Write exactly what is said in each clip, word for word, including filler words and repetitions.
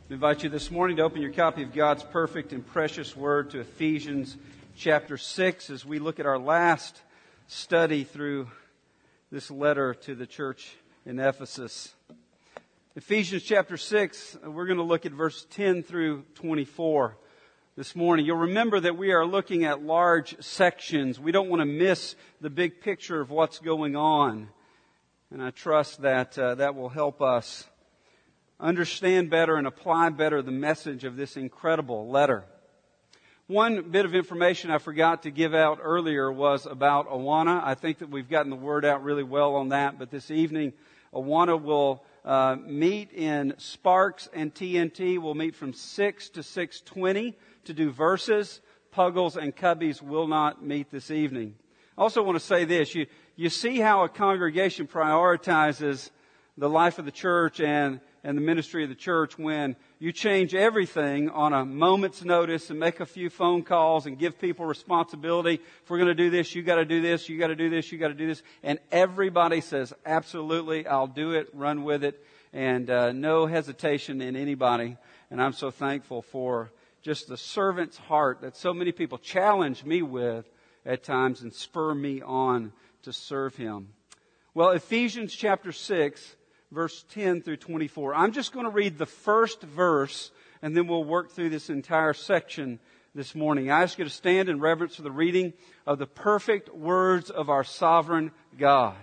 I invite you this morning to open your copy of God's perfect and precious Word to Ephesians chapter six as we look at our last study through this letter to the church in Ephesus. Ephesians chapter six, we're going to look at verse ten through twenty-four this morning. You'll remember that we are looking at large sections. We don't want to miss the big picture of what's going on. And I trust that uh, that will help us understand better and apply better the message of this incredible letter. One bit of information I forgot to give out earlier was about Awana. I think that we've gotten the word out really well on that, but this evening Awana will uh, meet in Sparks and T N T. We'll meet from six to six twenty to do verses. Puggles and Cubbies will not meet this evening. I also want to say this. You, you see how a congregation prioritizes the life of the church and and the ministry of the church when you change everything on a moment's notice and make a few phone calls and give people responsibility. If we're going to do this, you got to do this, you got to do this, you got to do this. And everybody says, absolutely, I'll do it, run with it, and uh, no hesitation in anybody. And I'm so thankful for just the servant's heart that so many people challenge me with at times and spur me on to serve Him. Well, Ephesians chapter six, verse ten through twenty-four. I'm just going to read the first verse and then we'll work through this entire section this morning. I ask you to stand in reverence for the reading of the perfect words of our sovereign God.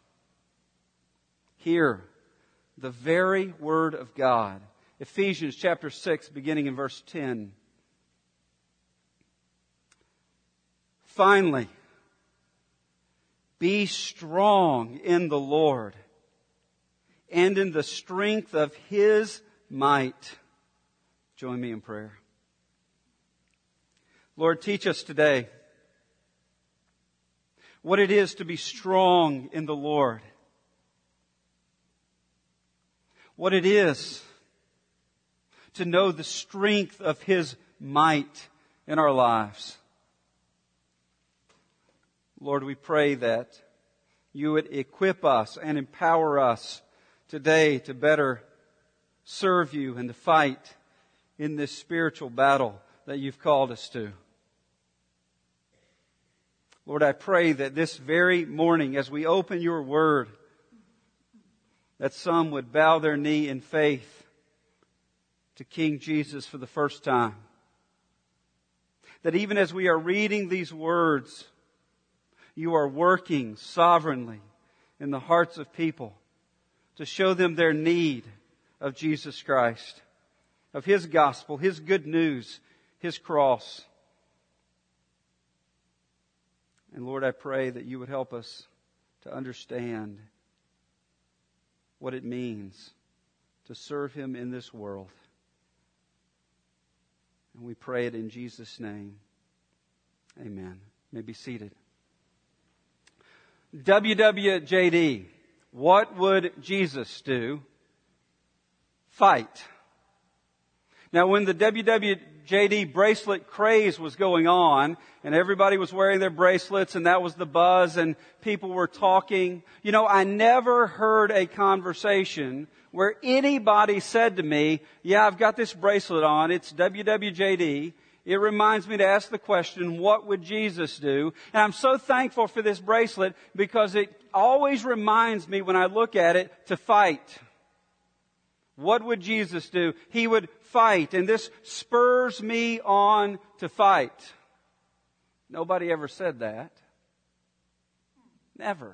Hear the very word of God. Ephesians chapter six, beginning in verse ten. Finally, be strong in the Lord and in the strength of His might. Join me in prayer. Lord, teach us today what it is to be strong in the Lord. What it is to know the strength of His might in our lives. Lord, we pray that You would equip us and empower us today to better serve You and to fight in this spiritual battle that You've called us to. Lord, I pray that this very morning as we open Your Word, that some would bow their knee in faith to King Jesus for the first time. That even as we are reading these words, You are working sovereignly in the hearts of people to show them their need of Jesus Christ, of His gospel, His good news, His cross. And Lord, I pray that You would help us to understand what it means to serve Him in this world. And we pray it in Jesus' name. Amen. You may be seated. W W J D. What would Jesus do? Fight. Now, when the W W J D bracelet craze was going on and everybody was wearing their bracelets and that was the buzz and people were talking, you know, I never heard a conversation where anybody said to me, yeah, I've got this bracelet on. It's W W J D. It reminds me to ask the question, what would Jesus do? And I'm so thankful for this bracelet because it always reminds me when I look at it to fight. What would Jesus do? He would fight. And this spurs me on to fight. Nobody ever said that. Never.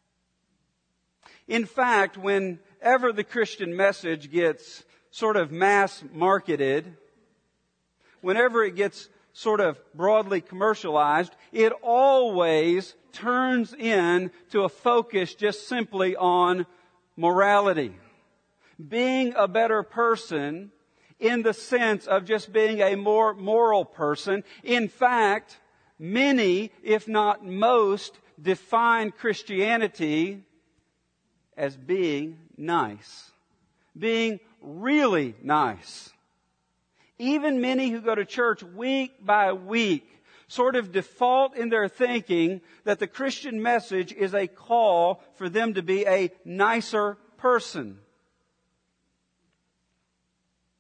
In fact, whenever the Christian message gets sort of mass marketed, whenever it gets sort of broadly commercialized, it always turns in to a focus just simply on morality. Being a better person in the sense of just being a more moral person. In fact, many, if not most, define Christianity as being nice. Being really nice. Even many who go to church week by week sort of default in their thinking that the Christian message is a call for them to be a nicer person.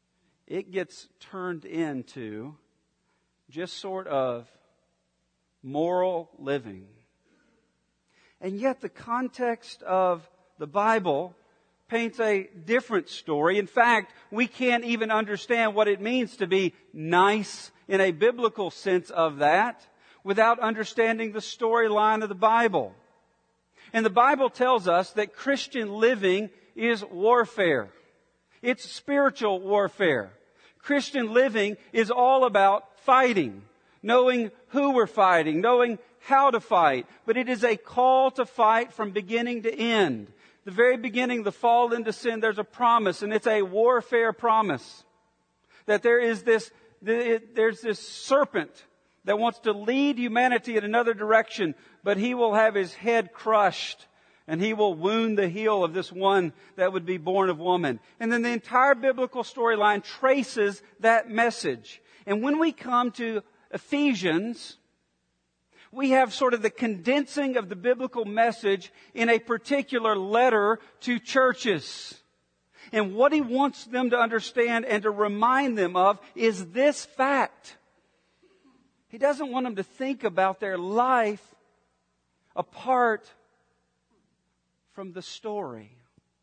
it gets turned into just sort of moral living. And yet the context of the Bible paints a different story. In fact, we can't even understand what it means to be nice in a biblical sense of that without understanding the storyline of the Bible. And the Bible tells us that Christian living is warfare. It's spiritual warfare. Christian living is all about fighting, knowing who we're fighting, knowing how to fight. But it is a call to fight from beginning to end. The very beginning, the fall into sin, there's a promise, and it's a warfare promise. That there is this, there's this serpent that wants to lead humanity in another direction, but he will have his head crushed, and he will wound the heel of this one that would be born of woman. And then the entire biblical storyline traces that message. And when we come to Ephesians, we have sort of the condensing of the biblical message in a particular letter to churches. And what he wants them to understand and to remind them of is this fact. He doesn't want them to think about their life apart from the story.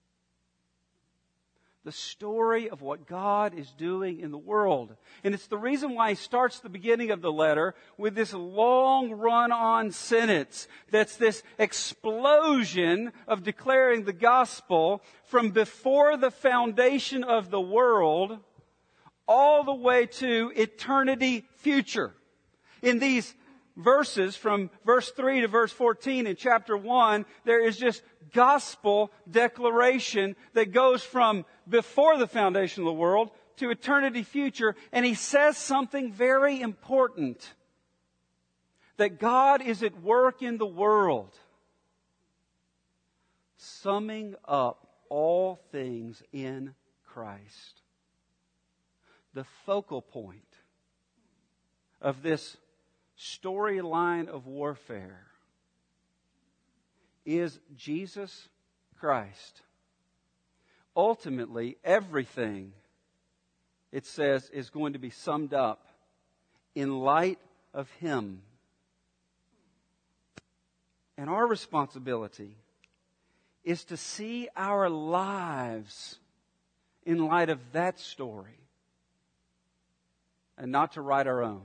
The story of what God is doing in the world. And it's the reason why he starts the beginning of the letter with this long run-on sentence that's this explosion of declaring the gospel from before the foundation of the world all the way to eternity future. In these verses from verse three to verse fourteen in chapter one, there is just gospel declaration that goes from before the foundation of the world to eternity future. And he says something very important. That God is at work in the world, summing up all things in Christ. The focal point of this storyline of warfare is Jesus Christ. Ultimately, everything, it says, is going to be summed up in light of Him. And our responsibility is to see our lives in light of that story and not to write our own.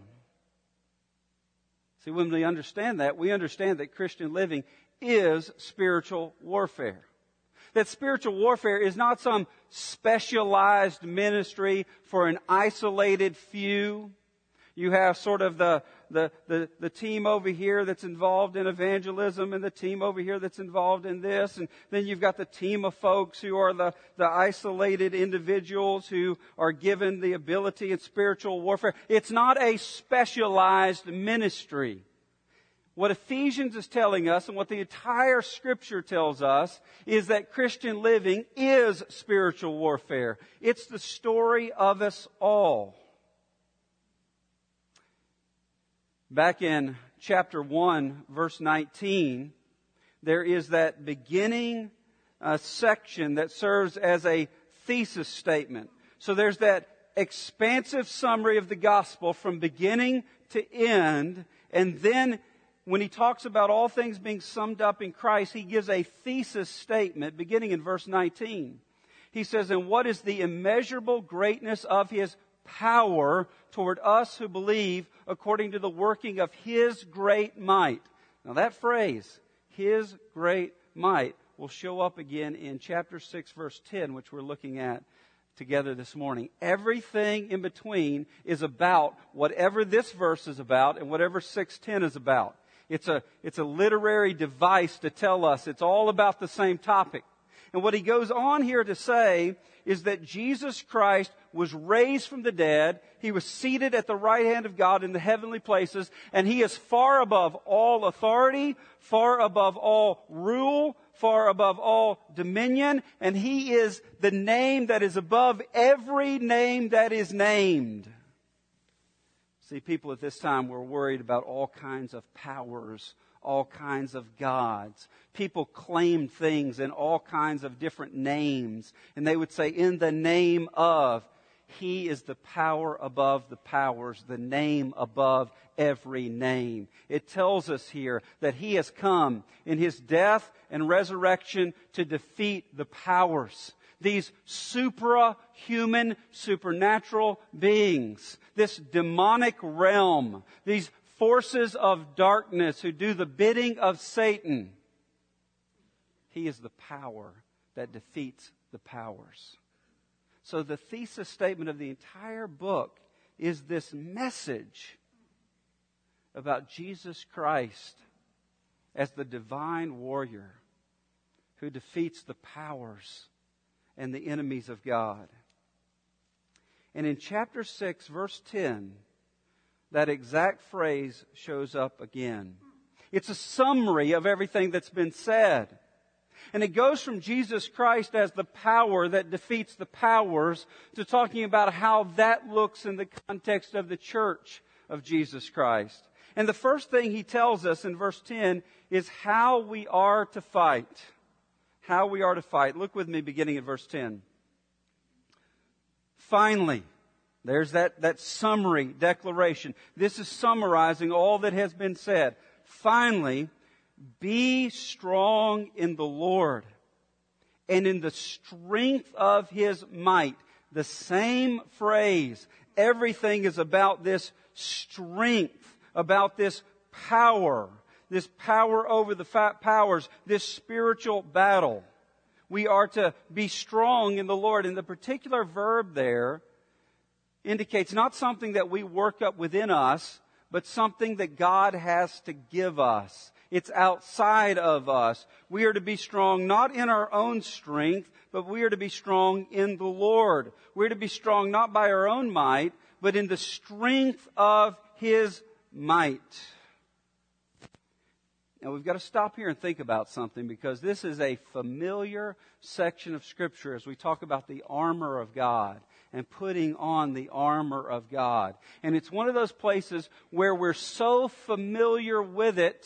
See, when we understand that, we understand that Christian living is spiritual warfare. That spiritual warfare is not some specialized ministry for an isolated few. You have sort of the, the, the, the team over here that's involved in evangelism and the team over here that's involved in this. And then you've got the team of folks who are the, the isolated individuals who are given the ability in spiritual warfare. It's not a specialized ministry. What Ephesians is telling us and what the entire Scripture tells us is that Christian living is spiritual warfare. It's the story of us all. Back in chapter one, verse nineteen, there is that beginning uh, section that serves as a thesis statement. So there's that expansive summary of the gospel from beginning to end, and then when he talks about all things being summed up in Christ, he gives a thesis statement beginning in verse nineteen. He says, "And what is the immeasurable greatness of His power toward us who believe according to the working of His great might." Now that phrase, His great might, will show up again in chapter six, verse ten, which we're looking at together this morning. Everything in between is about whatever this verse is about and whatever six ten is about. It's a, it's a literary device to tell us it's all about the same topic. And what he goes on here to say is that Jesus Christ was raised from the dead. He was seated at the right hand of God in the heavenly places. And He is far above all authority, far above all rule, far above all dominion. And He is the name that is above every name that is named. See, people at this time were worried about all kinds of powers, all kinds of gods. People claimed things in all kinds of different names. And they would say, in the name of. He is the power above the powers, the name above every name. It tells us here that He has come in His death and resurrection to defeat the powers. These supra-human, supernatural beings, this demonic realm, these forces of darkness who do the bidding of Satan. He is the power that defeats the powers. So the thesis statement of the entire book is this message about Jesus Christ as the divine warrior who defeats the powers and the enemies of God. And in chapter six, verse ten, that exact phrase shows up again. It's a summary of everything that's been said. And it goes from Jesus Christ as the power that defeats the powers to talking about how that looks in the context of the church of Jesus Christ. And the first thing he tells us in verse ten is how we are to fight. How we are to fight. Look with me beginning at verse ten. Finally, there's that, that summary declaration. This is summarizing all that has been said. Finally, be strong in the Lord and in the strength of His might. The same phrase. Everything is about this strength, about this power, this power over the powers, this spiritual battle. We are to be strong in the Lord. And the particular verb there indicates not something that we work up within us, but something that God has to give us. It's outside of us. We are to be strong not in our own strength, but we are to be strong in the Lord. We're to be strong not by our own might, but in the strength of His might. Now we've got to stop here and think about something, because this is a familiar section of Scripture as we talk about the armor of God and putting on the armor of God. And it's one of those places where we're so familiar with it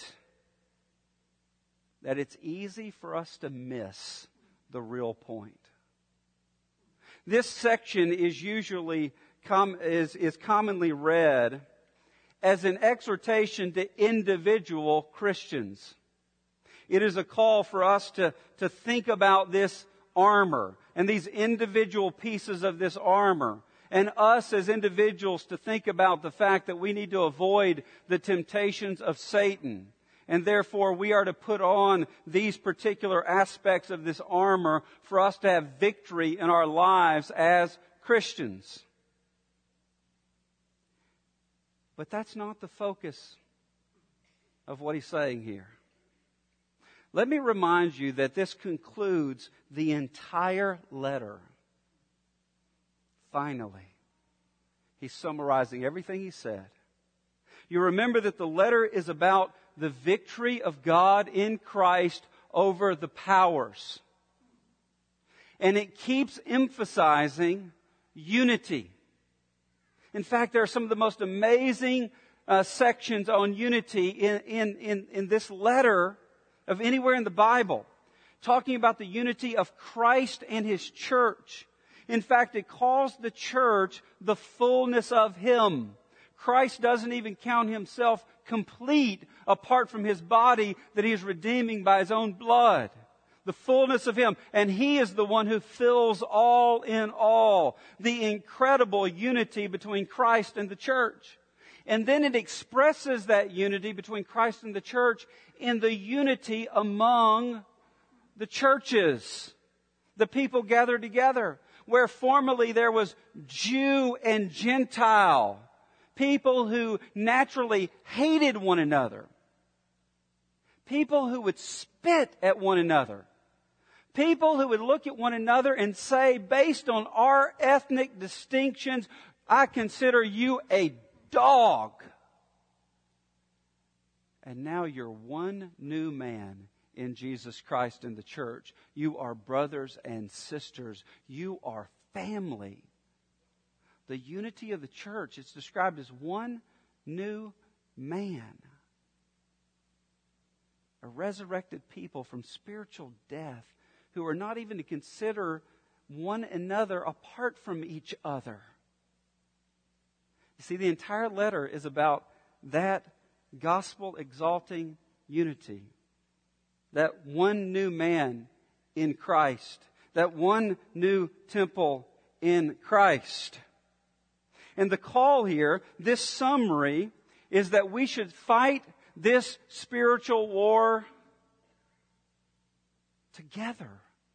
that it's easy for us to miss the real point. This section is usually com- is, is commonly read as an exhortation to individual Christians. It is a call for us to, to think about this armor and these individual pieces of this armor, and us as individuals to think about the fact that we need to avoid the temptations of Satan. And therefore, we are to put on these particular aspects of this armor for us to have victory in our lives as Christians. But that's not the focus of what he's saying here. Let me remind you that this concludes the entire letter. Finally, he's summarizing everything he said. You remember that the letter is about the victory of God in Christ over the powers. And it keeps emphasizing unity. In fact, there are some of the most amazing uh, sections on unity in, in, in, in this letter of anywhere in the Bible, talking about the unity of Christ and His church. In fact, it calls the church the fullness of Him. Christ doesn't even count Himself complete apart from His body that He is redeeming by His own blood. The fullness of Him. And He is the one who fills all in all. The incredible unity between Christ and the church. And then it expresses that unity between Christ and the church in the unity among the churches. The people gathered together. Where formerly there was Jew and Gentile. People who naturally hated one another. People who would spit at one another. People who would look at one another and say, based on our ethnic distinctions, I consider you a dog. And now you're one new man in Jesus Christ in the church. You are brothers and sisters. You are family. The unity of the church is described as one new man. A resurrected people from spiritual death who are not even to consider one another apart from each other. You see, the entire letter is about that gospel-exalting unity. That one new man in Christ. That one new temple in Christ. And the call here, this summary, is that we should fight this spiritual war together.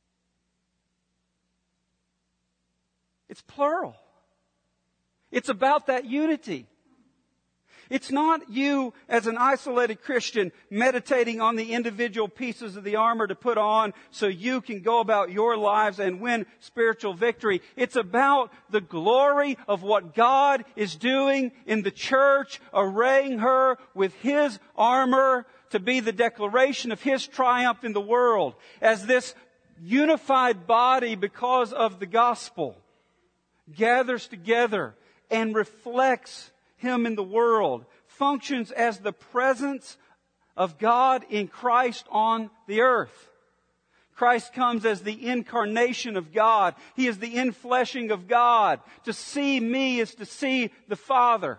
It's plural. It's about that unity. It's not you as an isolated Christian meditating on the individual pieces of the armor to put on so you can go about your lives and win spiritual victory. It's about the glory of what God is doing in the church, arraying her with His armor to be the declaration of His triumph in the world. As this unified body, because of the gospel, gathers together and reflects Him in the world, functions as the presence of God in Christ on the earth. Christ comes as the incarnation of God. He is the infleshing of God. To see me is to see the Father.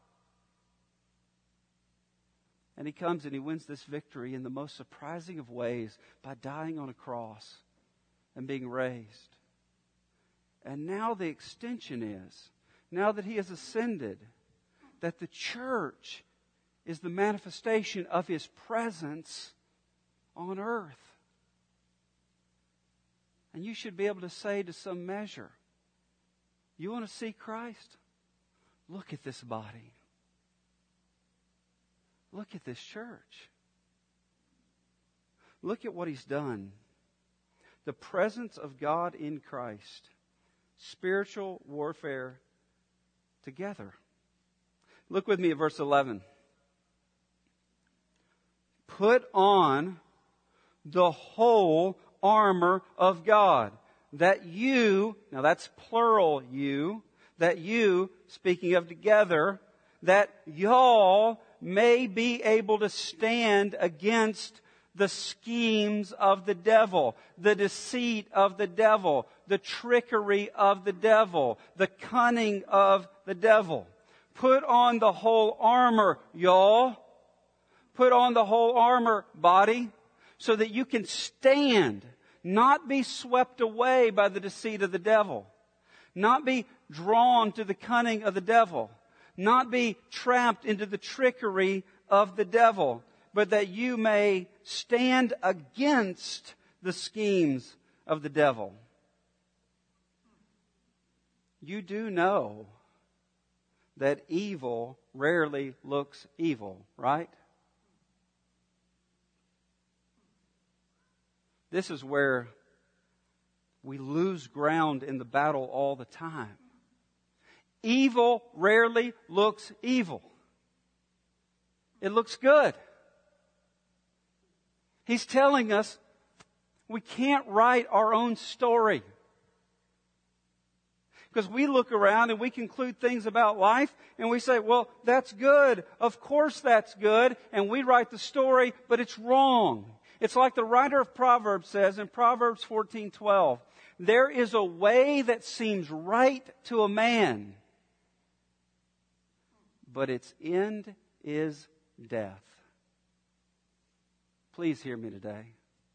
And He comes and He wins this victory in the most surprising of ways by dying on a cross and being raised. And now the extension is, now that He has ascended, that the church is the manifestation of His presence on earth. And you should be able to say to some measure, you want to see Christ? Look at this body. Look at this church. Look at what He's done. The presence of God in Christ. Spiritual warfare together. Look with me at verse eleven. Put on the whole armor of God, that you, now that's plural you, that you, speaking of together, that y'all may be able to stand against the schemes of the devil, the deceit of the devil, the trickery of the devil, the cunning of the devil. Put on the whole armor, y'all. Put on the whole armor, body, so that you can stand, not be swept away by the deceit of the devil, not be drawn to the cunning of the devil, not be trapped into the trickery of the devil, but that you may stand against the schemes of the devil. You do know that evil rarely looks evil, right? This is where we lose ground in the battle all the time. Evil rarely looks evil. It looks good. He's telling us we can't write our own story. Because we look around and we conclude things about life and we say, well, that's good. Of course that's good. And we write the story, but it's wrong. It's like the writer of Proverbs says in Proverbs fourteen twelve, there is a way that seems right to a man, but its end is death. Please hear me today.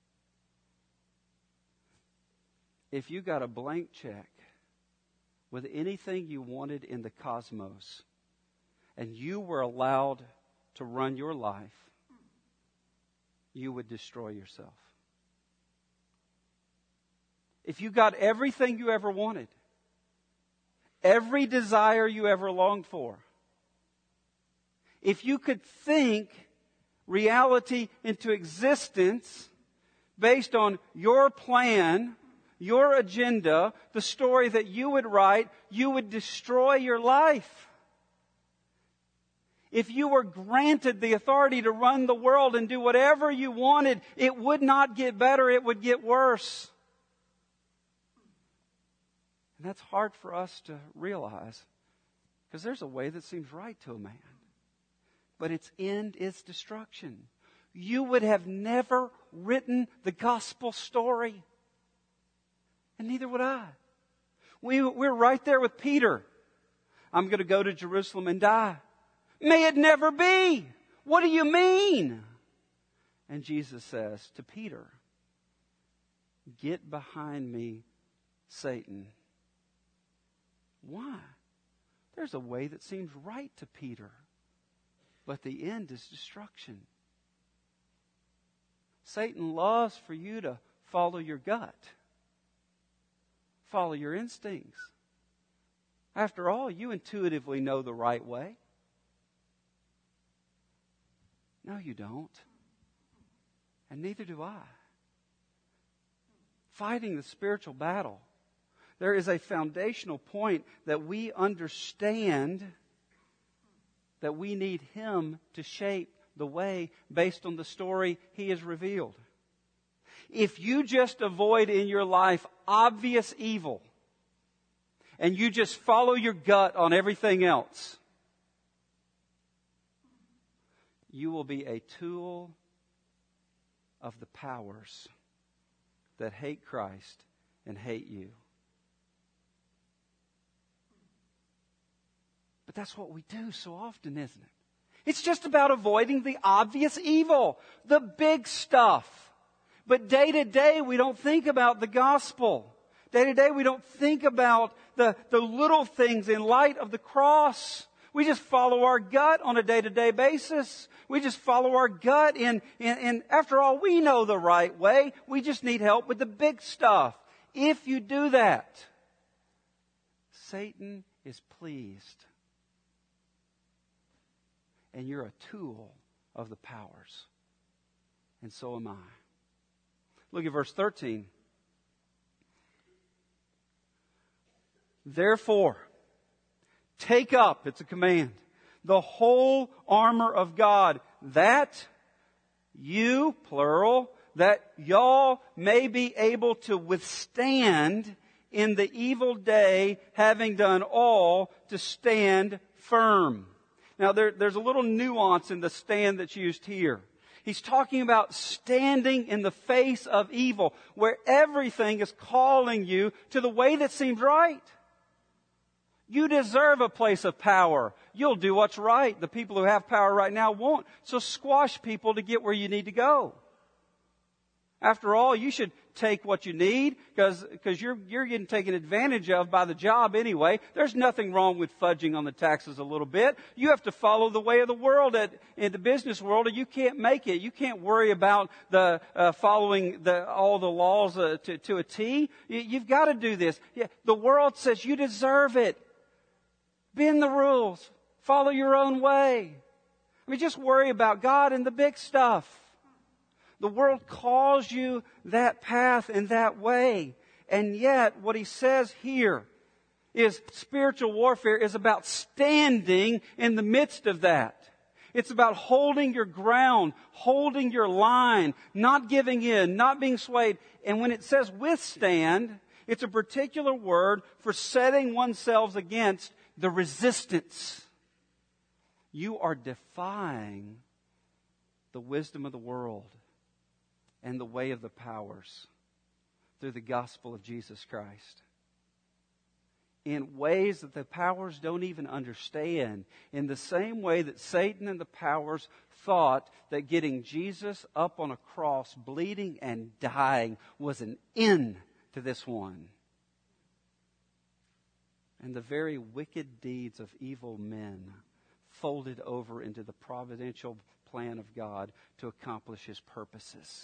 If you got a blank check with anything you wanted in the cosmos, and you were allowed to run your life, you would destroy yourself. If you got everything you ever wanted, every desire you ever longed for, if you could think reality into existence based on your plan, your agenda, the story that you would write, you would destroy your life. If you were granted the authority to run the world and do whatever you wanted, it would not get better, it would get worse. And that's hard for us to realize, because there's a way that seems right to a man, but its end is destruction. You would have never written the gospel story. And neither would I. We, we're right there with Peter. I'm going to go to Jerusalem and die. May it never be. What do you mean? And Jesus says to Peter, get behind me, Satan. Why? There's a way that seems right to Peter, but the end is destruction. Satan loves for you to follow your gut, follow your instincts. After all, you intuitively know the right way. No, you don't. And neither do I. Fighting the spiritual battle, there is a foundational point that we understand that we need Him to shape the way based on the story He has revealed. If you just avoid in your life obvious evil and you just follow your gut on everything else, you will be a tool of the powers that hate Christ and hate you. But that's what we do so often, isn't it? It's just about avoiding the obvious evil, the big stuff. But day to day, we don't think about the gospel. Day to day, we don't think about the, the little things in light of the cross. We just follow our gut on a day-to-day basis. We just follow our gut in, in, in, after all, we know the right way. We just need help with the big stuff. If you do that, Satan is pleased. And you're a tool of the powers. And so am I. Look at verse thirteen. Therefore, take up, it's a command, the whole armor of God, that you, plural, that y'all may be able to withstand in the evil day, having done all to stand firm. Now, there, there's a little nuance in the stand that's used here. He's talking about standing in the face of evil, where everything is calling you to the way that seems right. You deserve a place of power. You'll do what's right. The people who have power right now won't. So squash people to get where you need to go. After all, you should take what you need because because you're you're getting taken advantage of by the job anyway. There's nothing wrong with fudging on the taxes a little bit. You have to follow the way of the world at, in the business world, or you can't make it. You can't worry about the uh, following the all the laws uh, to to a T. You, you've got to do this. Yeah, the world says you deserve it. Bend the rules. Follow your own way. I mean, just worry about God and the big stuff. The world calls you that path and that way. And yet, what he says here is spiritual warfare is about standing in the midst of that. It's about holding your ground, holding your line, not giving in, not being swayed. And when it says withstand, it's a particular word for setting oneself against the resistance. You are defying the wisdom of the world and the way of the powers through the gospel of Jesus Christ. In ways that the powers don't even understand. In the same way that Satan and the powers thought that getting Jesus up on a cross, bleeding and dying, was an end to this one. And the very wicked deeds of evil men folded over into the providential plan of God to accomplish His purposes.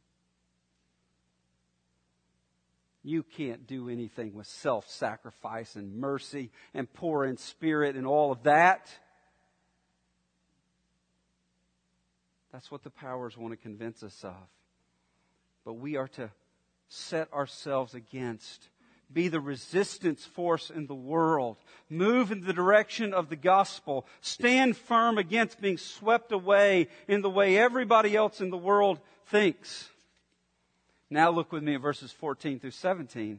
You can't do anything with self-sacrifice and mercy and poor in spirit and all of that. That's what the powers want to convince us of. But we are to set ourselves against, be the resistance force in the world, move in the direction of the gospel, stand firm against being swept away in the way everybody else in the world thinks. Now look with me at verses fourteen through seventeen.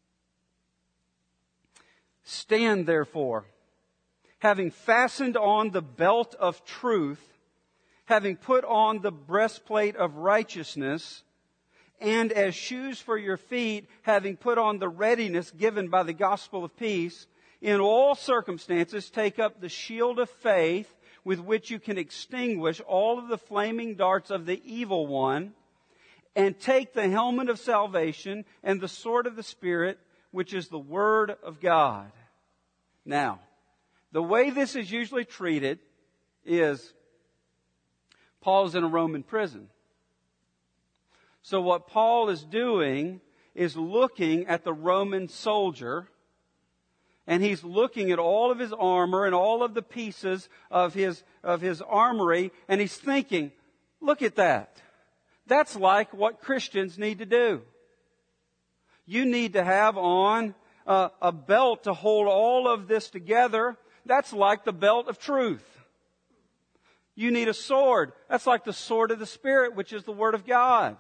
Stand therefore, having fastened on the belt of truth, having put on the breastplate of righteousness, and as shoes for your feet, having put on the readiness given by the gospel of peace. In all circumstances, take up the shield of faith with which you can extinguish all of the flaming darts of the evil one, and take the helmet of salvation and the sword of the Spirit, which is the Word of God. Now, the way this is usually treated is Paul's in a Roman prison. So what Paul is doing is looking at the Roman soldier, and he's looking at all of his armor and all of the pieces of his, of his armory, and he's thinking, look at that. That's like what Christians need to do. You need to have on a, a belt to hold all of this together. That's like the belt of truth. You need a sword. That's like the sword of the Spirit, which is the Word of God.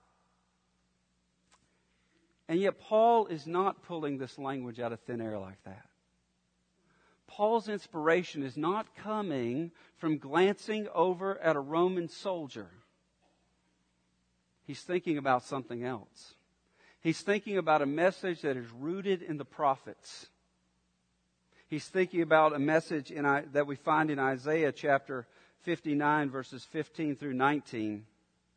And yet Paul is not pulling this language out of thin air like that. Paul's inspiration is not coming from glancing over at a Roman soldier. He's thinking about something else. He's thinking about a message that is rooted in the prophets. He's thinking about a message in, that we find in Isaiah chapter fifty-nine, verses fifteen through nineteen.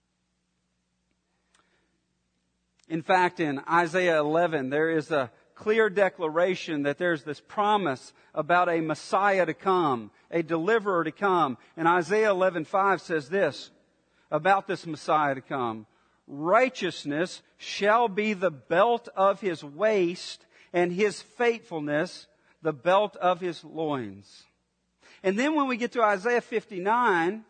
In fact, in Isaiah eleven, there is a clear declaration that there's this promise about a Messiah to come, a deliverer to come. And Isaiah eleven five says this about this Messiah to come: righteousness shall be the belt of his waist, and his faithfulness the belt of his loins. And then when we get to Isaiah fifty-nine,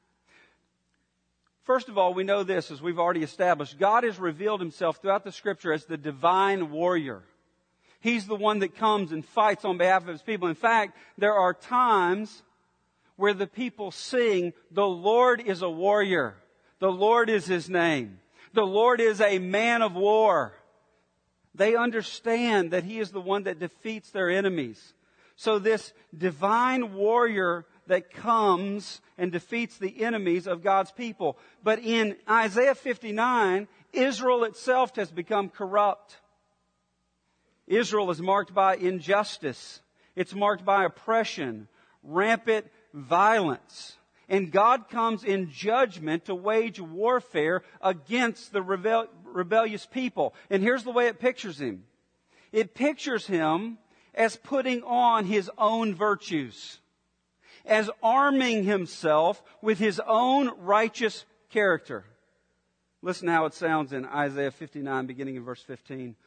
first of all, we know this, as we've already established. God has revealed Himself throughout the Scripture as the divine warrior. He's the one that comes and fights on behalf of His people. In fact, there are times where the people sing, "The Lord is a warrior. The Lord is His name. The Lord is a man of war." They understand that He is the one that defeats their enemies. So this divine warrior that comes and defeats the enemies of God's people. But in Isaiah fifty-nine, Israel itself has become corrupt. Israel is marked by injustice. It's marked by oppression, rampant violence. And God comes in judgment to wage warfare against the rebel- rebellious people. And here's the way it pictures Him. It pictures Him as putting on His own virtues, as arming Himself with His own righteous character. Listen how it sounds in Isaiah fifty-nine, beginning in verse fifteen.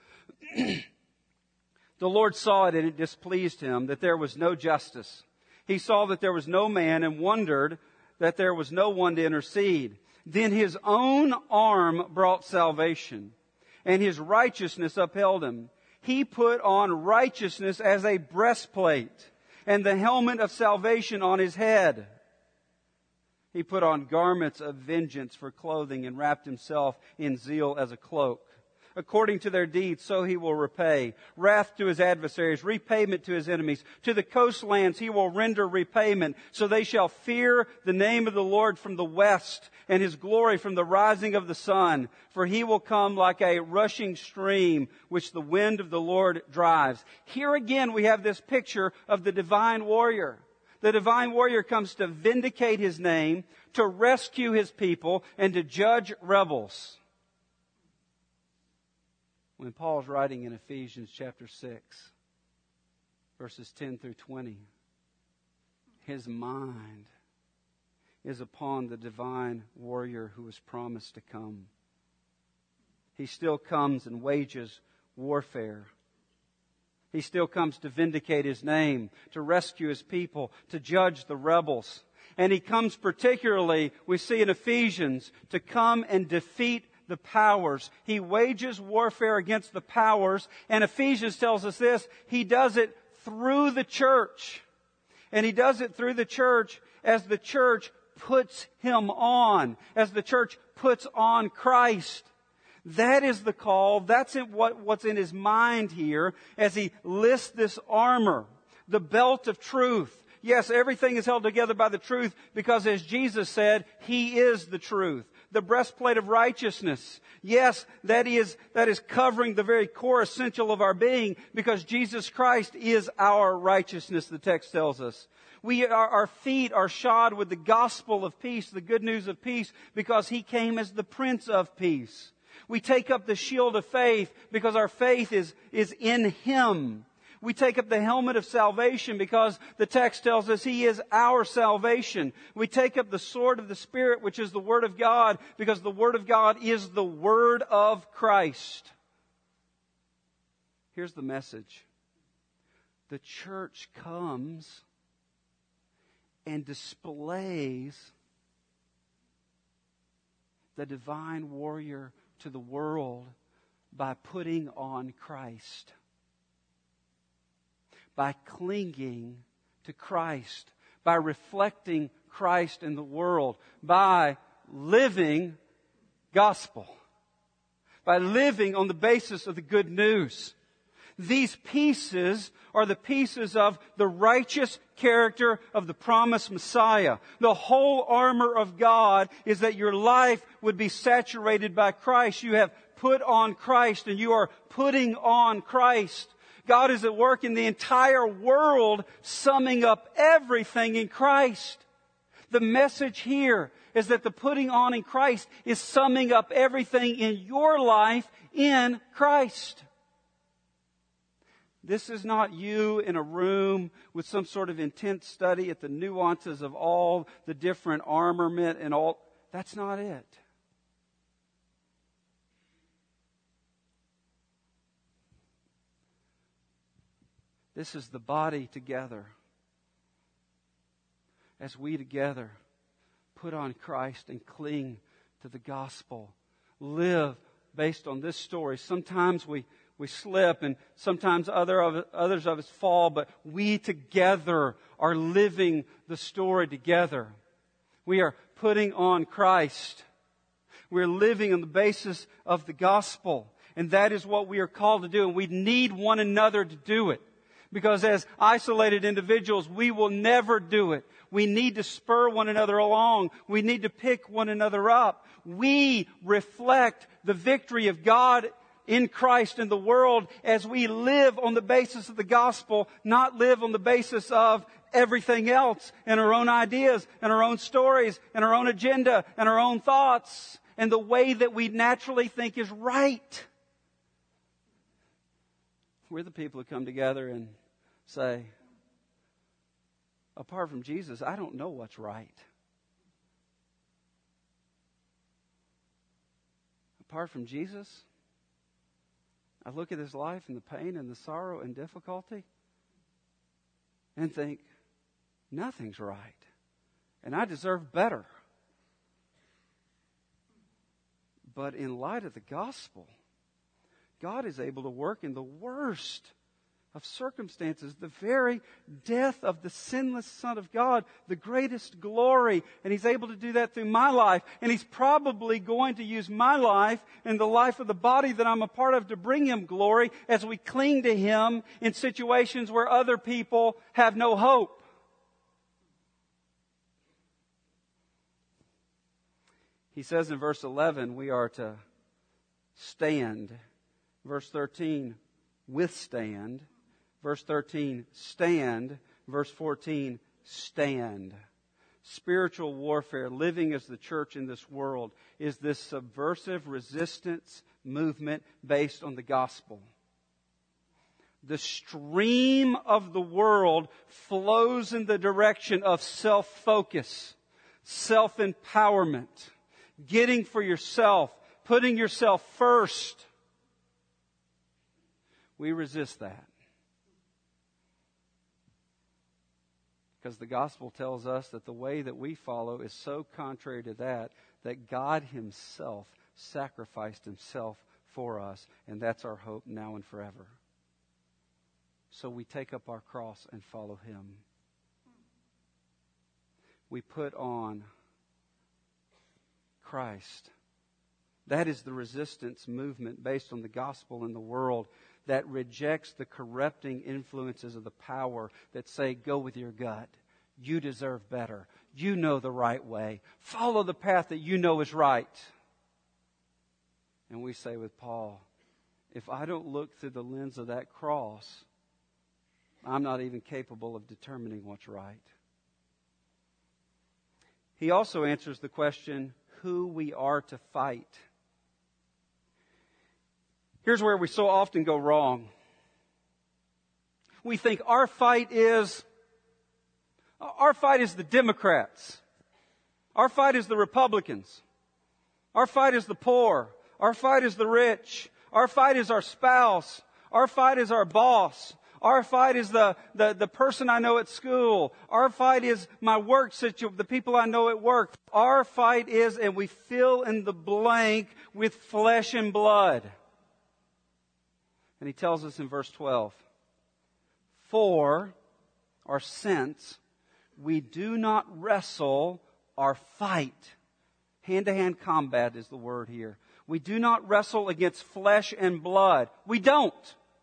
The Lord saw it, and it displeased Him that there was no justice. He saw that there was no man, and wondered that there was no one to intercede. Then His own arm brought salvation, and His righteousness upheld Him. He put on righteousness as a breastplate, and the helmet of salvation on His head. He put on garments of vengeance for clothing, and wrapped Himself in zeal as a cloak. According to their deeds, so He will repay. Wrath to His adversaries, repayment to His enemies. To the coastlands He will render repayment. So they shall fear the name of the Lord from the west, and His glory from the rising of the sun. For He will come like a rushing stream, which the wind of the Lord drives. Here again we have this picture of the divine warrior. The divine warrior comes to vindicate His name, to rescue His people, and to judge rebels. When Paul's writing in Ephesians chapter six, verses ten through twenty, his mind is upon the divine warrior who is promised to come. He still comes and wages warfare. He still comes to vindicate His name, to rescue His people, to judge the rebels. And He comes particularly, we see in Ephesians, to come and defeat the powers. He wages warfare against the powers. And Ephesians tells us this: He does it through the church. And He does it through the church as the church puts Him on, as the church puts on Christ. That is the call. That's what, what's in His mind here as He lists this armor, the belt of truth. Yes, everything is held together by the truth because, as Jesus said, He is the truth. the breastplate of righteousness. Yes, that is, that is covering the very core essential of our being, because Jesus Christ is our righteousness, the text tells us. We are, our feet are shod with the gospel of peace, the good news of peace, because He came as the Prince of Peace. We take up the shield of faith because our faith is, is in Him. We take up the helmet of salvation because the text tells us He is our salvation. We take up the sword of the Spirit, which is the Word of God, because the Word of God is the Word of Christ. Here's the message. The church comes and displays the divine warrior to the world by putting on Christ. By clinging to Christ, by reflecting Christ in the world, by living gospel, by living on the basis of the good news. These pieces are the pieces of the righteous character of the promised Messiah. The whole armor of God is that your life would be saturated by Christ. You have put on Christ, and you are putting on Christ. God is at work in the entire world, summing up everything in Christ. The message here is that the putting on in Christ is summing up everything in your life in Christ. This is not you in a room with some sort of intense study at the nuances of all the different armament and all. That's not it. This is the body together. As we together put on Christ and cling to the gospel. Live based on this story. Sometimes we, we slip, and sometimes other of, others of us fall, but we together are living the story together. We are putting on Christ. We're living on the basis of the gospel. And that is what we are called to do. And we need one another to do it. Because as isolated individuals, we will never do it. We need to spur one another along. We need to pick one another up. We reflect the victory of God in Christ in the world as we live on the basis of the gospel, not live on the basis of everything else and our own ideas and our own stories and our own agenda and our own thoughts and the way that we naturally think is right. We're the people who come together and say, apart from Jesus, I don't know what's right. Apart from Jesus, I look at His life and the pain and the sorrow and difficulty and think, nothing's right. And I deserve better. But in light of the gospel, God is able to work in the worst of circumstances, the very death of the sinless Son of God, the greatest glory. And He's able to do that through my life. And He's probably going to use my life and the life of the body that I'm a part of to bring Him glory as we cling to Him in situations where other people have no hope. He says in verse eleven, we are to stand. Verse thirteen, withstand. Verse thirteen, stand. Verse fourteen, stand. Spiritual warfare, living as the church in this world, is this subversive resistance movement based on the gospel. The stream of the world flows in the direction of self-focus, self-empowerment, getting for yourself, putting yourself first. We resist that. Because the gospel tells us that the way that we follow is so contrary to that, that God Himself sacrificed Himself for us. And that's our hope now and forever. So we take up our cross and follow Him. We put on Christ. That is the resistance movement based on the gospel in the world that rejects the corrupting influences of the power that say, go with your gut, You deserve better. You know the right way. Follow the path that you know is right. And we say with Paul, if I don't look through the lens of that cross, I'm not even capable of determining what's right. He also answers the question, who we are to fight. Here's where we so often go wrong. We think our fight is, our fight is the Democrats. Our fight is the Republicans. Our fight is the poor. Our fight is the rich. Our fight is our spouse. Our fight is our boss. Our fight is the, the, the person I know at school. Our fight is my work situation, the people I know at work. Our fight is, and we fill in the blank with flesh and blood. And he tells us in verse twelve, for, or since, we do not wrestle or fight. Hand-to-hand combat is the word here. We do not wrestle against flesh and blood. We don't.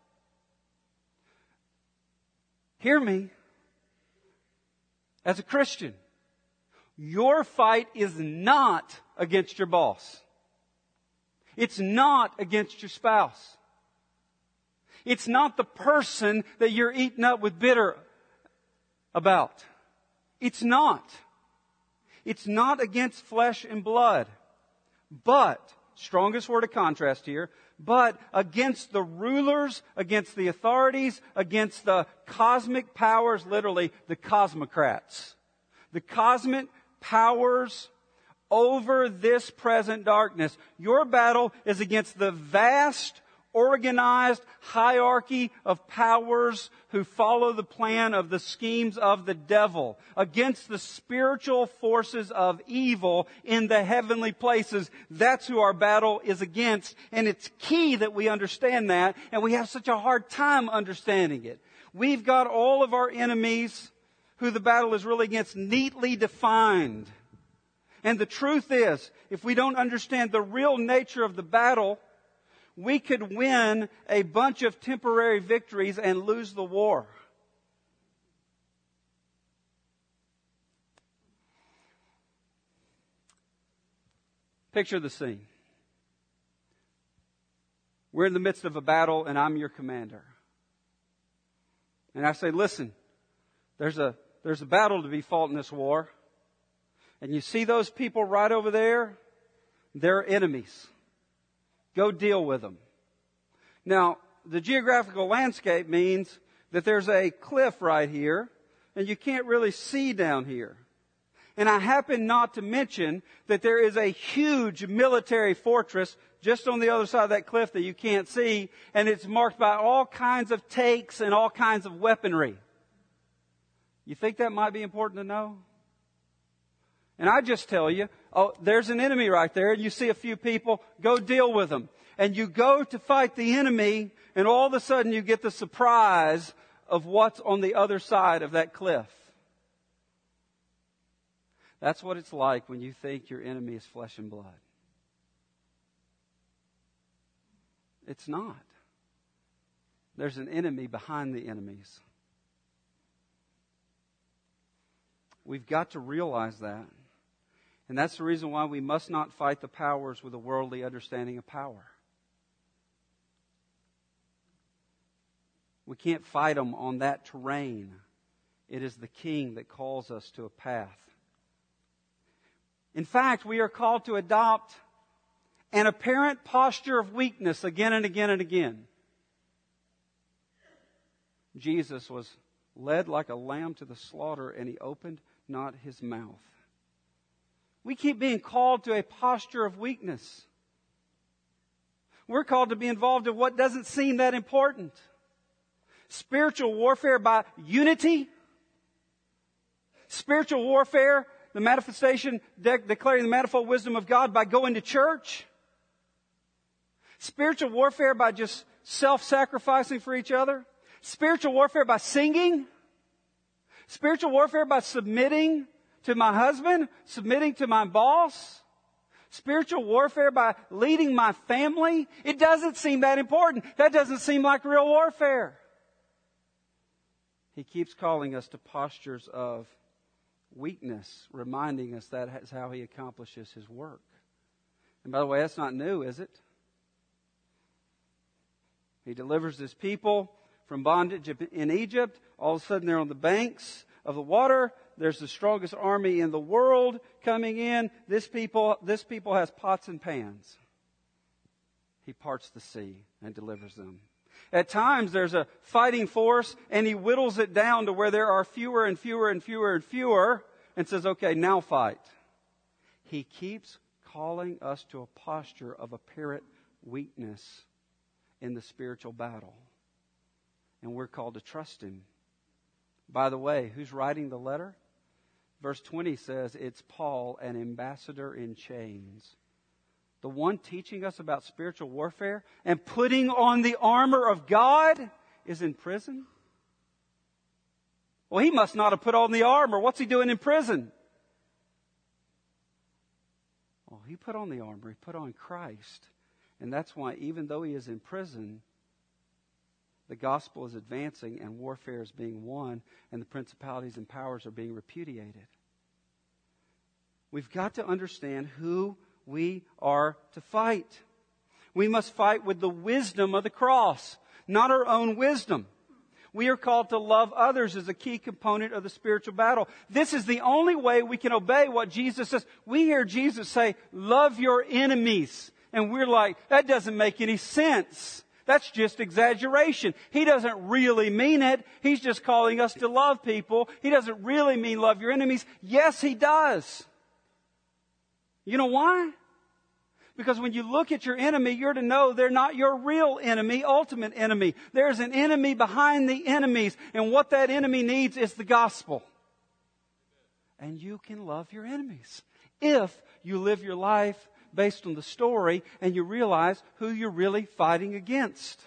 Hear me. As a Christian, your fight is not against your boss. It's not against your spouse. It's not the person that you're eating up with bitter about. It's not. It's not against flesh and blood. But, strongest word of contrast here, but against the rulers, against the authorities, against the cosmic powers, literally the cosmocrats. The cosmic powers over this present darkness. Your battle is against the vast, organized hierarchy of powers who follow the plan of the schemes of the devil, against the spiritual forces of evil in the heavenly places. That's who our battle is against. And it's key that we understand that, and we have such a hard time understanding it. We've got all of our enemies who the battle is really against neatly defined. And the truth is, if we don't understand the real nature of the battle, we could win a bunch of temporary victories and lose the war. Picture the scene. We're in the midst of a battle and I'm your commander. And I say, listen, there's a, there's a battle to be fought in this war. And you see those people right over there? They're enemies. Go deal with them. Now, the geographical landscape means that there's a cliff right here, and you can't really see down here. And I happen not to mention that there is a huge military fortress just on the other side of that cliff that you can't see, and it's marked by all kinds of takes and all kinds of weaponry. You think that might be important to know? And I just tell you, oh, there's an enemy right there, and you see a few people, go deal with them. And you go to fight the enemy, and all of a sudden you get the surprise of what's on the other side of that cliff. That's what it's like when you think your enemy is flesh and blood. It's not. There's an enemy behind the enemies. We've got to realize that. And that's the reason why we must not fight the powers with a worldly understanding of power. We can't fight them on that terrain. It is the King that calls us to a path. In fact, we are called to adopt an apparent posture of weakness again and again and again. Jesus was led like a lamb to the slaughter, and he opened not his mouth. We keep being called to a posture of weakness. We're called to be involved in what doesn't seem that important. Spiritual warfare by unity. Spiritual warfare, the manifestation, de- declaring the manifold wisdom of God by going to church. Spiritual warfare by just self-sacrificing for each other. Spiritual warfare by singing. Spiritual warfare by submitting to my husband, submitting to my boss. Spiritual warfare by leading my family. It doesn't seem that important. That doesn't seem like real warfare. He keeps calling us to postures of weakness, reminding us that is how He accomplishes His work. And by the way, that's not new, is it? He delivers His people from bondage in Egypt. All of a sudden they're on the banks of the water. There's the strongest army in the world coming in. This people, this people has pots and pans. He parts the sea and delivers them. At times there's a fighting force and He whittles it down to where there are fewer and fewer and fewer and fewer and says, okay, now fight. He keeps calling us to a posture of apparent weakness in the spiritual battle. And we're called to trust Him. By the way, who's writing the letter? Verse twenty says it's Paul, an ambassador in chains. The one teaching us about spiritual warfare and putting on the armor of God is in prison? Well, he must not have put on the armor. What's he doing in prison? Well, he put on the armor. He put on Christ. And that's why even though he is in prison, the gospel is advancing and warfare is being won and the principalities and powers are being repudiated. We've got to understand who we are to fight. We must fight with the wisdom of the cross, not our own wisdom. We are called to love others as a key component of the spiritual battle. This is the only way we can obey what Jesus says. We hear Jesus say, love your enemies. And we're like, that doesn't make any sense. That's just exaggeration. He doesn't really mean it. He's just calling us to love people. He doesn't really mean love your enemies. Yes, He does. You know why? Because when you look at your enemy, you're to know they're not your real enemy, ultimate enemy. There's an enemy behind the enemies. And what that enemy needs is the gospel. And you can love your enemies if you live your life based on the story and you realize who you're really fighting against.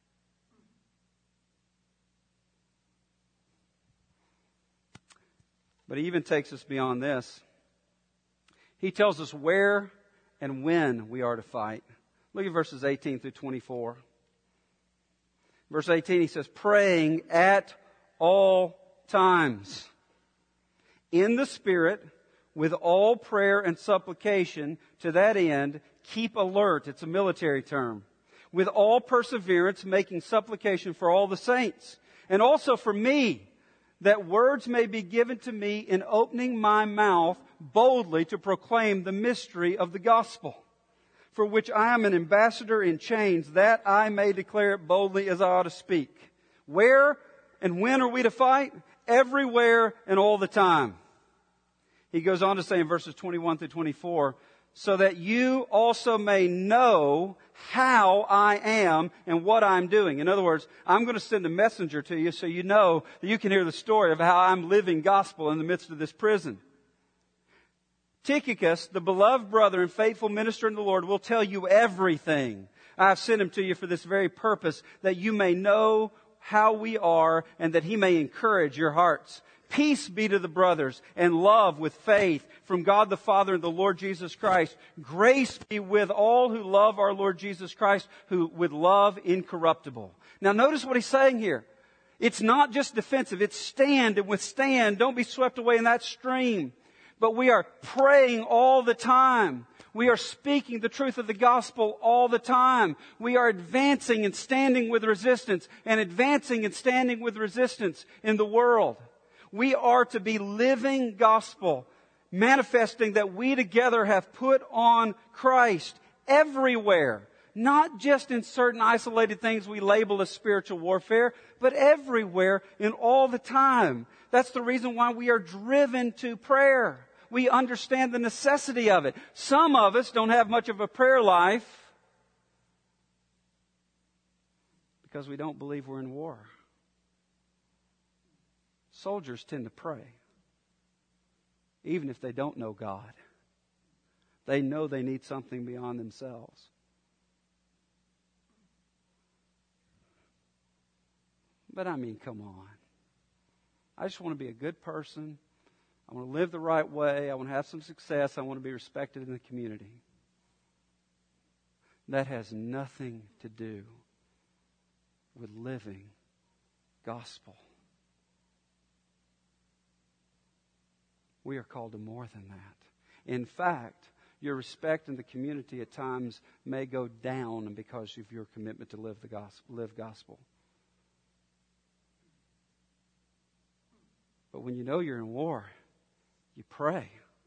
But He even takes us beyond this. He tells us where and when we are to fight. Look at verses eighteen through twenty-four. Verse eighteen, he says, praying at all times in the Spirit with all prayer and supplication. To that end, keep alert. It's a military term. With all perseverance, making supplication for all the saints, and also for me, that words may be given to me in opening my mouth boldly to proclaim the mystery of the gospel, for which I am an ambassador in chains, that I may declare it boldly as I ought to speak. Where and when are we to fight? Everywhere and all the time. He goes on to say in verses twenty-one through twenty-four, so that you also may know how I am and what I'm doing. In other words, I'm going to send a messenger to you so you know that you can hear the story of how I'm living gospel in the midst of this prison. Tychicus, the beloved brother and faithful minister in the Lord, will tell you everything. I have sent him to you for this very purpose, that you may know how we are and that he may encourage your hearts. Peace be to the brothers and love with faith from God the Father and the Lord Jesus Christ. Grace be with all who love our Lord Jesus Christ, who with love incorruptible. Now notice what he's saying here. It's not just defensive. It's stand and withstand. Don't be swept away in that stream. But we are praying all the time. We are speaking the truth of the gospel all the time. We are advancing and standing with resistance and advancing and standing with resistance in the world. We are to be living gospel, manifesting that we together have put on Christ everywhere. Not just in certain isolated things we label as spiritual warfare, but everywhere and all the time. That's the reason why we are driven to prayer. We understand the necessity of it. Some of us don't have much of a prayer life because we don't believe we're in war. Soldiers tend to pray, even if they don't know God. They know they need something beyond themselves. But I mean, come on. I just want to be a good person. I want to live the right way. I want to have some success. I want to be respected in the community. That has nothing to do with living gospel. We are called to more than that. In fact, your respect in the community at times may go down because of your commitment to live the gospel. Live gospel. But when you know you're in war, you pray.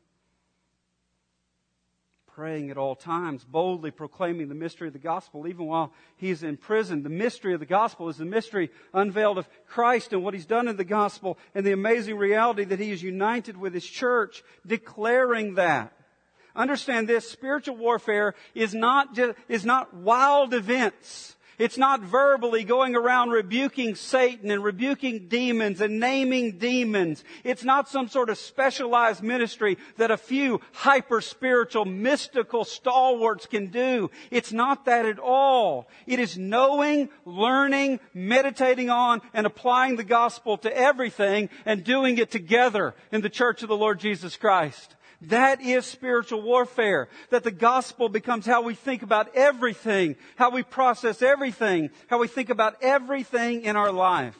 Praying at all times, boldly proclaiming the mystery of the gospel, even while he's in prison. The mystery of the gospel is the mystery unveiled of Christ and what he's done in the gospel, and the amazing reality that he is united with his church, declaring that. Understand this, spiritual warfare is not just, is not wild events. It's not verbally going around rebuking Satan and rebuking demons and naming demons. It's not some sort of specialized ministry that a few hyper-spiritual, mystical stalwarts can do. It's not that at all. It is knowing, learning, meditating on, and applying the gospel to everything and doing it together in the church of the Lord Jesus Christ. That is spiritual warfare. That the gospel becomes how we think about everything, how we process everything, how we think about everything in our life.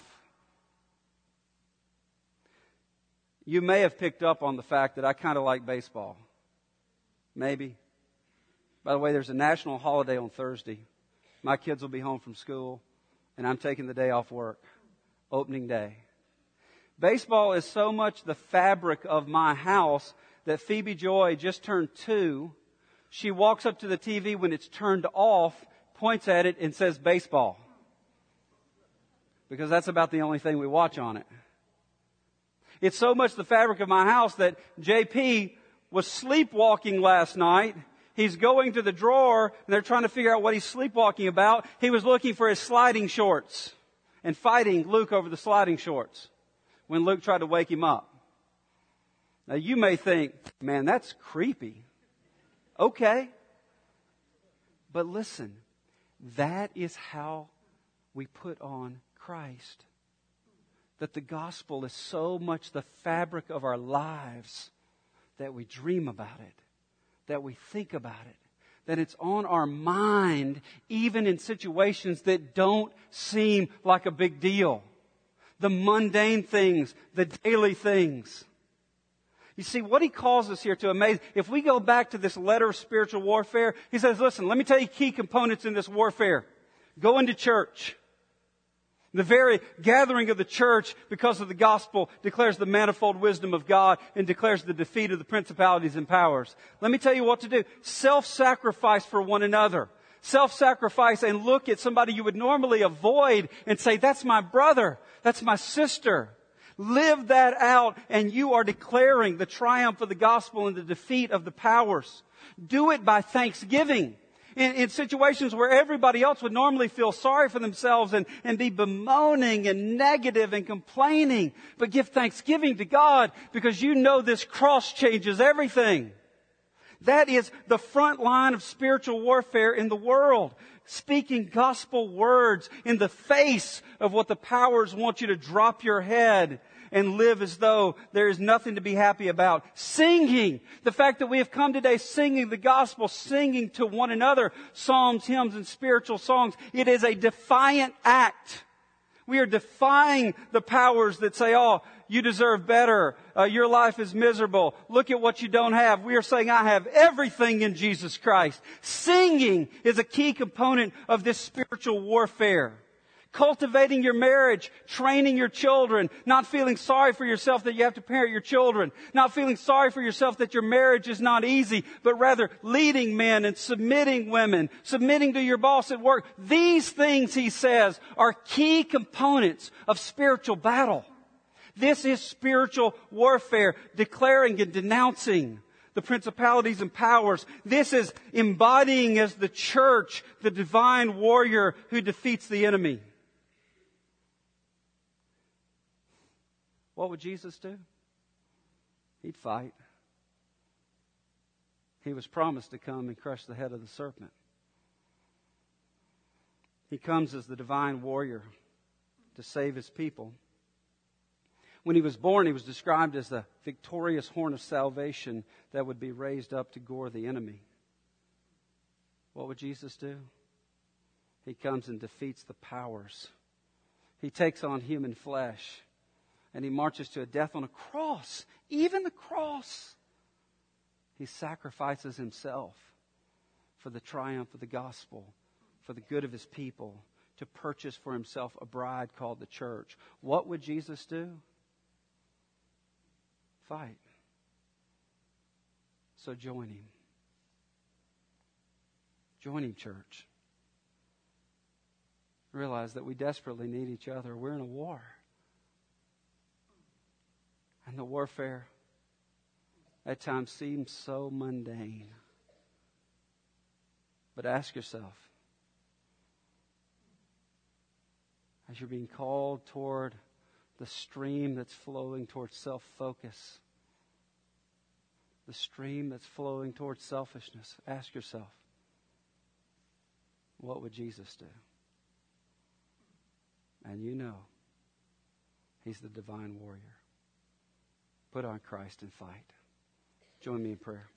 You may have picked up on the fact that I kind of like baseball. Maybe. By the way, there's a national holiday on Thursday. My kids will be home from school, and I'm taking the day off work. Opening day. Baseball is so much the fabric of my house that Phoebe Joy just turned two. She walks up to the T V when it's turned off, points at it, and says baseball. Because that's about the only thing we watch on it. It's so much the fabric of my house that J P was sleepwalking last night. He's going to the drawer, and they're trying to figure out what he's sleepwalking about. He was looking for his sliding shorts and fighting Luke over the sliding shorts when Luke tried to wake him up. Now you may think, man, that's creepy. Okay. But listen, that is how we put on Christ. That the gospel is so much the fabric of our lives that we dream about it, that we think about it, that it's on our mind even in situations that don't seem like a big deal. The mundane things, the daily things. You see, what he calls us here to amaze, if we go back to this letter of spiritual warfare, he says, listen, let me tell you key components in this warfare. Go into church. The very gathering of the church, because of the gospel, declares the manifold wisdom of God and declares the defeat of the principalities and powers. Let me tell you what to do. Self-sacrifice for one another. Self-sacrifice and look at somebody you would normally avoid and say, that's my brother, that's my sister. Live that out, and you are declaring the triumph of the gospel and the defeat of the powers. Do it by thanksgiving. In, in situations where everybody else would normally feel sorry for themselves and, and be bemoaning and negative and complaining. But give thanksgiving to God because you know this cross changes everything. That is the front line of spiritual warfare in the world. Speaking gospel words in the face of what the powers want you to drop your head and live as though there is nothing to be happy about. Singing. The fact that we have come today singing the gospel, singing to one another psalms, hymns, and spiritual songs. It is a defiant act. We are defying the powers that say, oh, you deserve better. Uh, your life is miserable. Look at what you don't have. We are saying, I have everything in Jesus Christ. Singing is a key component of this spiritual warfare. Cultivating your marriage, training your children, not feeling sorry for yourself that you have to parent your children, not feeling sorry for yourself that your marriage is not easy, but rather leading men and submitting women, submitting to your boss at work. These things, he says, are key components of spiritual battle. This is spiritual warfare, declaring and denouncing the principalities and powers. This is embodying as the church the divine warrior who defeats the enemy. What would Jesus do? He'd fight. He was promised to come and crush the head of the serpent. He comes as the divine warrior to save his people. When he was born, he was described as the victorious horn of salvation that would be raised up to gore the enemy. What would Jesus do? He comes and defeats the powers. He takes on human flesh. and he marches to a death on a cross. Even the cross. He sacrifices himself for the triumph of the gospel, for the good of his people, to purchase for himself a bride called the church. What would Jesus do? Fight. So join him. Join him, church. Realize that we desperately need each other. We're in a war. And the warfare at times seems so mundane. But ask yourself, as you're being called toward the stream that's flowing towards self-focus, the stream that's flowing towards selfishness, ask yourself, what would Jesus do? And you know, he's the divine warrior. Put on Christ and fight. Join me in prayer.